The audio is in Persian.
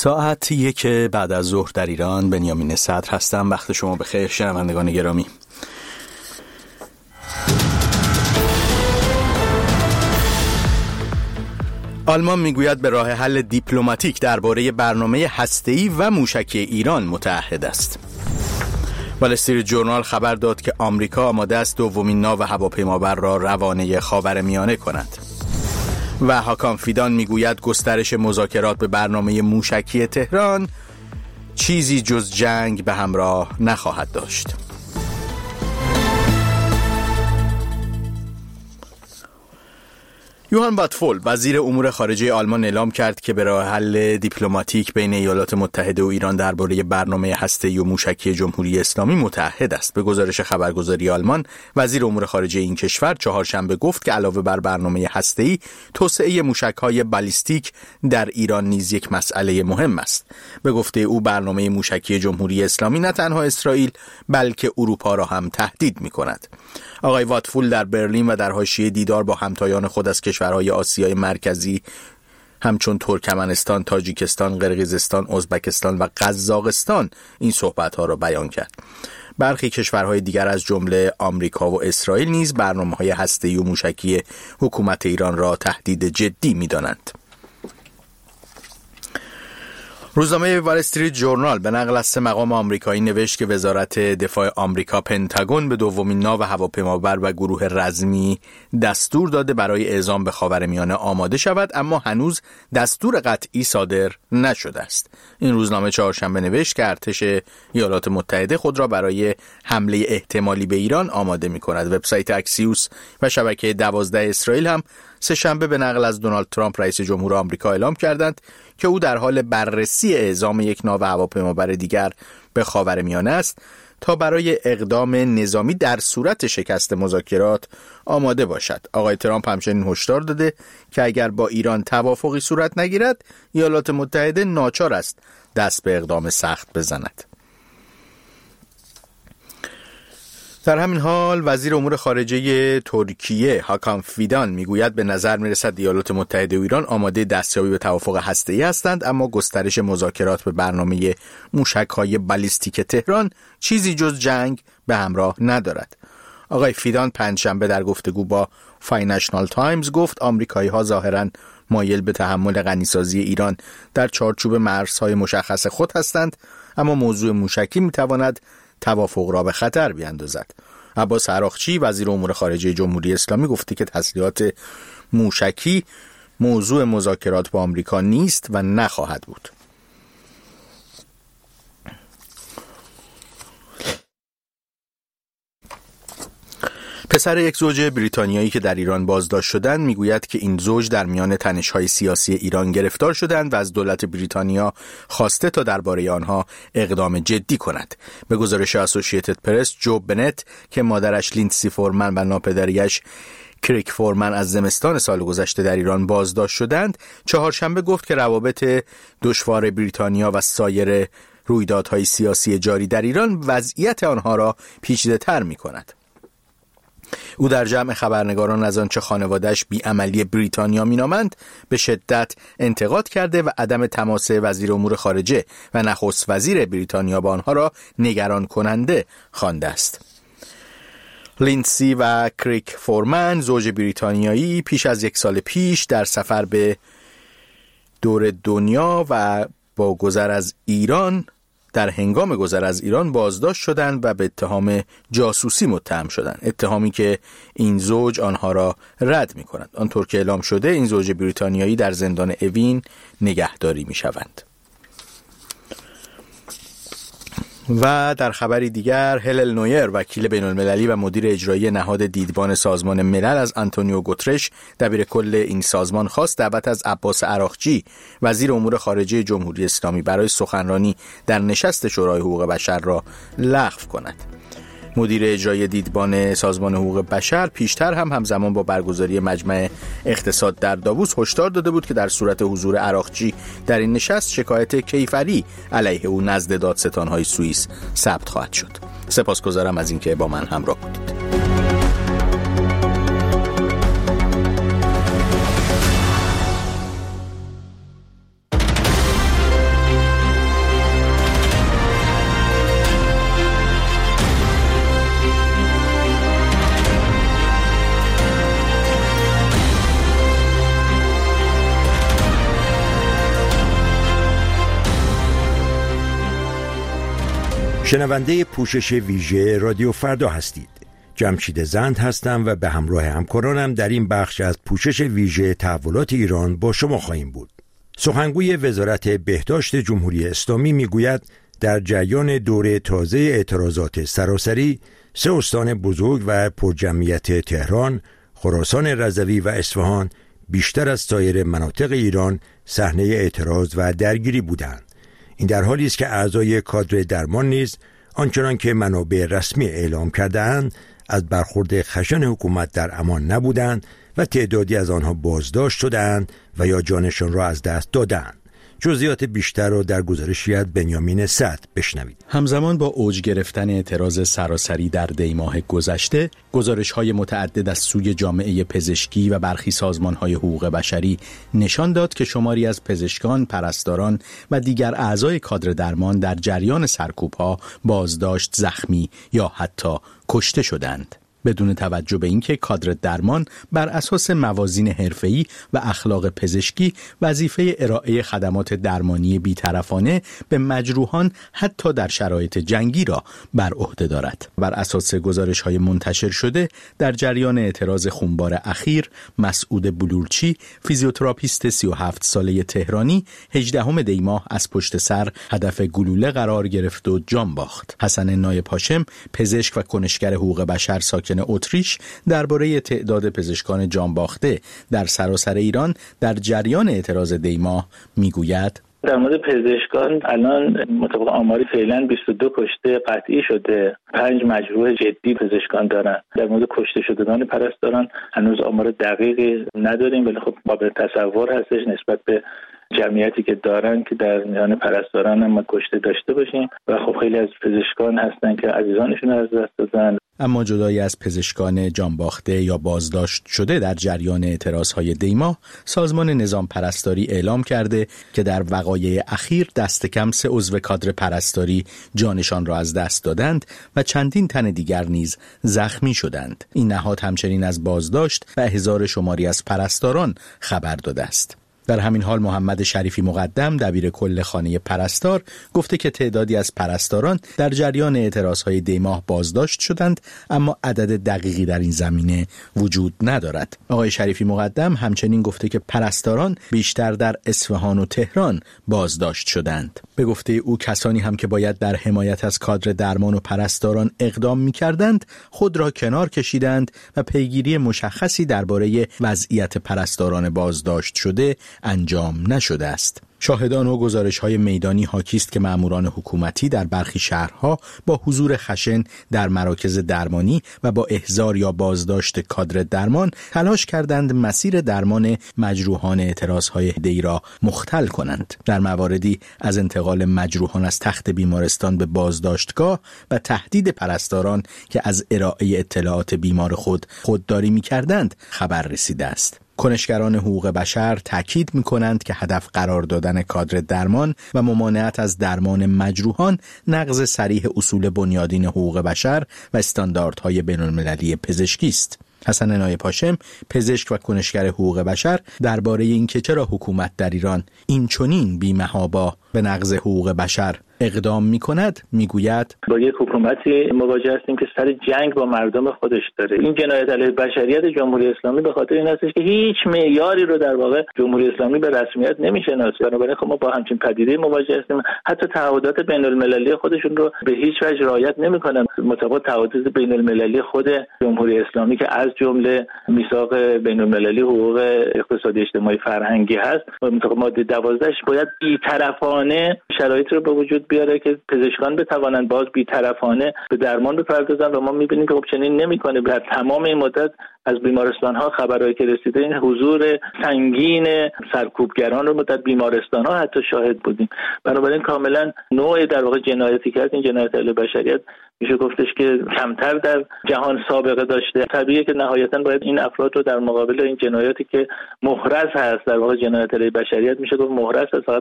ساعت 1 بعد از ظهر در ایران. بنیامین صدر هستم. وقت شما بخیر شنوندگان گرامی. آلمان میگوید به راه حل دیپلماتیک درباره برنامه هسته‌ای و موشکی ایران متعهد است. وال استریت ژورنال خبر داد که آمریکا آماده است دومین ناو هواپیمابر را روانه خاورمیانه کند. و هاکان فیدان میگوید گسترش مذاکرات به برنامه موشکی تهران چیزی جز جنگ به همراه نخواهد داشت. یوهان واتفول وزیر امور خارجه آلمان اعلام کرد که به راه حل دیپلماتیک بین ایالات متحده و ایران درباره برنامه هسته‌ای و موشکی جمهوری اسلامی متعهد است. به گزارش خبرگزاری آلمان، وزیر امور خارجه این کشور چهارشنبه گفت که علاوه بر برنامه هسته‌ای، توسعه موشک‌های بالیستیک در ایران نیز یک مسئله مهم است. به گفته او برنامه موشکی جمهوری اسلامی نه تنها اسرائیل بلکه اروپا را هم تهدید می‌کند. آقای واتفول در برلین و در حاشیه دیدار با همتایان خود از کشورهای آسیای مرکزی همچون ترکمنستان، تاجیکستان، قرقیزستان، ازبکستان و قزاقستان این صحبت‌ها را بیان کرد. برخی کشورهای دیگر از جمله آمریکا و اسرائیل نیز برنامه‌های هسته‌ای و موشکی حکومت ایران را تهدید جدی می‌دانند. روزنامه وال استریت ژورنال به نقل از 3 مقام آمریکایی نوشت که وزارت دفاع آمریکا پنتاگون به دومین ناو هواپیمابر و گروه رزمی دستور داده برای اعزام به خاورمیانه آماده شود، اما هنوز دستور قطعی صادر نشده است. این روزنامه چهارشنبه نوشت که ارتش ایالات متحده خود را برای حمله احتمالی به ایران آماده می‌کند. وبسایت اکسیوس و شبکه 12 اسرائیل هم سه‌شنبه به نقل از دونالد ترامپ رئیس جمهور آمریکا اعلام کردند که او در حال بررسی اعزام یک ناو هواپیمابر دیگر به خاورمیانه است تا برای اقدام نظامی در صورت شکست مذاکرات آماده باشد. آقای ترامپ همچنین هشدار داده که اگر با ایران توافقی صورت نگیرد، ایالات متحده ناچار است دست به اقدام سخت بزند. در همین حال وزیر امور خارجه ترکیه هاکان فیدان میگوید به نظر میرسد ایالات متحده و ایران آماده دستیابی به توافق هسته‌ای هستند، اما گسترش مذاکرات به برنامه موشک‌های بالیستیک تهران چیزی جز جنگ به همراه ندارد. آقای فیدان پنجشنبه در گفتگو با فاینانشال تایمز گفت آمریکایی‌ها ظاهراً مایل به تحمل غنیسازی ایران در چارچوب مرزهای مشخص خود هستند، اما موضوع موشکی میتواند توافق را به خطر بیاندازد. عباس عراقچی وزیر امور خارجه جمهوری اسلامی گفته که تسلیحات موشکی موضوع مذاکرات با آمریکا نیست و نخواهد بود. پسر یک زوج بریتانیایی که در ایران بازداشت شدند میگوید که این زوج در میان تنش‌های سیاسی ایران گرفتار شدند و از دولت بریتانیا خواسته تا درباره آنها اقدام جدی کند. به گزارش اسوسییتد پرس، جو بنت که مادرش لیندسی فورمن و ناپدریش کریک فورمن از زمستان سال گذشته در ایران بازداشت شدند، چهارشنبه گفت که روابط دشوار بریتانیا و سایر رویدادهای سیاسی جاری در ایران وضعیت آنها را پیچیده‌تر می‌کند. او در جمع خبرنگاران از آنچه خانواده‌اش بی‌عملی بریتانیا مینامند به شدت انتقاد کرده و عدم تماس وزیر امور خارجه و نخست وزیر بریتانیا با آنها را نگران کننده خوانده است. لیندسی و کریک فورمن زوج بریتانیایی پیش از 1 سال پیش در سفر به دور دنیا و با گذر از ایران در هنگام گذر از ایران بازداشت شدند و به اتهام جاسوسی متهم شدند، اتهامی که این زوج آنها را رد می کند. آنطور که اعلام شده این زوج بریتانیایی در زندان اوین نگهداری می شوند. و در خبری دیگر، هلل نویر وکیل بین المللی و مدیر اجرایی نهاد دیدبان سازمان ملل از آنتونیو گوترش دبیر کل این سازمان خواست دعوت از عباس عراقچی وزیر امور خارجه جمهوری اسلامی برای سخنرانی در نشست شورای حقوق بشر را لغو کند. مدیر اجرایی دیدبان سازمان حقوق بشر پیشتر هم همزمان با برگزاری مجمع اقتصاد در داووس هشدار داده بود که در صورت حضور عراقچی در این نشست شکایت کیفری علیه او نزد دادستان‌های سوئیس ثبت خواهد شد. سپاسگزارم از اینکه با من همراه بودید. شنونده پوشش ویژه رادیو فردا هستید. جمشید زند هستم و به همراه همکارانم در این بخش از پوشش ویژه تحولات ایران با شما خواهیم بود. سخنگوی وزارت بهداشت جمهوری اسلامی میگوید در جریان دوره تازه اعتراضات سراسری 3 استان بزرگ و پرجمعیت تهران، خراسان رضوی و اصفهان بیشتر از سایر مناطق ایران صحنه اعتراض و درگیری بودند. این در حالی است که اعضای کادر درمان نیز آنچنان که منابع رسمی اعلام کرده‌اند از برخورد خشن حکومت در امان نبودند و تعدادی از آنها بازداشت شدند و یا جانشان را از دست دادند. جزئیات بیشتر را در گزارشی از بنیامین سعد بشنوید. همزمان با اوج گرفتن اعتراض سراسری در دی ماه گذشته، گزارش‌های متعدد از سوی جامعه پزشکی و برخی سازمان‌های حقوق بشری نشان داد که شماری از پزشکان، پرستاران و دیگر اعضای کادر درمان در جریان سرکوب‌ها بازداشت، زخمی یا حتی کشته شدند. بدون توجه به اینکه کادر درمان بر اساس موازین حرفه‌ای و اخلاق پزشکی وظیفه ارائه خدمات درمانی بی‌طرفانه به مجروحان حتی در شرایط جنگی را بر عهده دارد. بر اساس گزارش‌های منتشر شده در جریان اعتراض خونبار اخیر، مسعود بلورچی، فیزیوتراپیست 37 ساله تهرانی، 18 دی ماه از پشت سر هدف گلوله قرار گرفت و جان باخت. حسن نایب هاشم، پزشک و کنشگر حقوق بشر ساکن اتریش، درباره تعداد پزشکان جانباخته در سراسر ایران در جریان اعتراض دی ماه میگوید: در مورد پزشکان الان مطابق آماری فعلا 22 کشته قطعی شده، 5 مجروح جدی پزشکان دارن. در مورد کشته شدگان پرستاران هنوز آمار دقیقی نداریم، ولی خب قابل تصور هستش نسبت به جمعیتی که دارن که در میان پرستاران هم کشته داشته باشیم و خب خیلی از پزشکان هستن که عزیزانشون از دست دادن. اما جدای از پزشکان جانباخته یا بازداشت شده در جریان اعتراضهای دی ماه، سازمان نظام پرستاری اعلام کرده که در وقایع اخیر دست کم 3 عضو کادر پرستاری جانشان را از دست دادند و چندین تن دیگر نیز زخمی شدند. این نهاد همچنین از بازداشت و احضار شماری از پرستاران خبر داده است. در همین حال محمد شریفی مقدم، دبیر کل خانه پرستار، گفته که تعدادی از پرستاران در جریان اعتراضهای دی ماه بازداشت شدند، اما عدد دقیقی در این زمینه وجود ندارد. آقای شریفی مقدم همچنین گفته که پرستاران بیشتر در اصفهان و تهران بازداشت شدند. به گفته او کسانی هم که باید در حمایت از کادر درمان و پرستاران اقدام می‌کردند، خود را کنار کشیدند و پیگیری مشخصی درباره وضعیت پرستاران بازداشت شده انجام نشده است. شاهدان و گزارش‌های میدانی حاکی است که ماموران حکومتی در برخی شهرها با حضور خشن در مراکز درمانی و با احضار یا بازداشت کادر درمان تلاش کردند مسیر درمان مجروحان اعتراضهای دی را مختل کنند. در مواردی از انتقال مجروحان از تخت بیمارستان به بازداشتگاه و تهدید پرستاران که از ارائه اطلاعات بیمار خودداری می‌کردند خبر رسیده است. کنشگران حقوق بشر تاکید می‌کنند که هدف قرار دادن کادر درمان و ممانعت از درمان مجروحان نقض صریح اصول بنیادین حقوق بشر و استانداردهای بین‌المللی پزشکی است. حسن نایب هاشم، پزشک و کنشگر حقوق بشر، درباره اینکه چرا حکومت در ایران این چنین بی‌محابا به نقض حقوق بشر اقدام می‌کند میگوید: با یک حکومتی مواجه هستیم که سر جنگ با مردم خودش داره. این جنایت علیه بشریت جمهوری اسلامی به خاطر این هستش که هیچ معیاری رو در واقع جمهوری اسلامی به رسمیت نمی‌شناسه. بنابراین خب ما با همچین پدیده مواجه هستیم. حتی تعهدات بین‌المللی خودشون رو به هیچ وجه رعایت نمی‌کنن. مطابق تعهدات بین‌المللی خود جمهوری اسلامی که از جمله میثاق بین‌المللی حقوق اقتصادی اجتماعی فرهنگی هست، مطابق ماده 12 باید بی‌طرفانه شرایط رو به وجود بیاره که پزشکان بتوانند باز بی‌طرفانه به درمان بپردازن و ما می‌بینیم که خب چنین نمی‌کنه. در تمام این مدت از بیمارستان‌ها خبرایی که رسیده این حضور سنگین سرکوبگران رو در بیمارستان‌ها حتی شاهد بودیم. بنابراین کاملا نوع در واقع جنایتی که این جنایت علیه بشریت میشه گفتش که کمتر در جهان سابقه داشته. طبیعیه که نهایتاً باید این افراد رو در مقابل این جنایاتی که محرز هست، در واقع جنایت علیه بشریت میشه گفت محرز هست،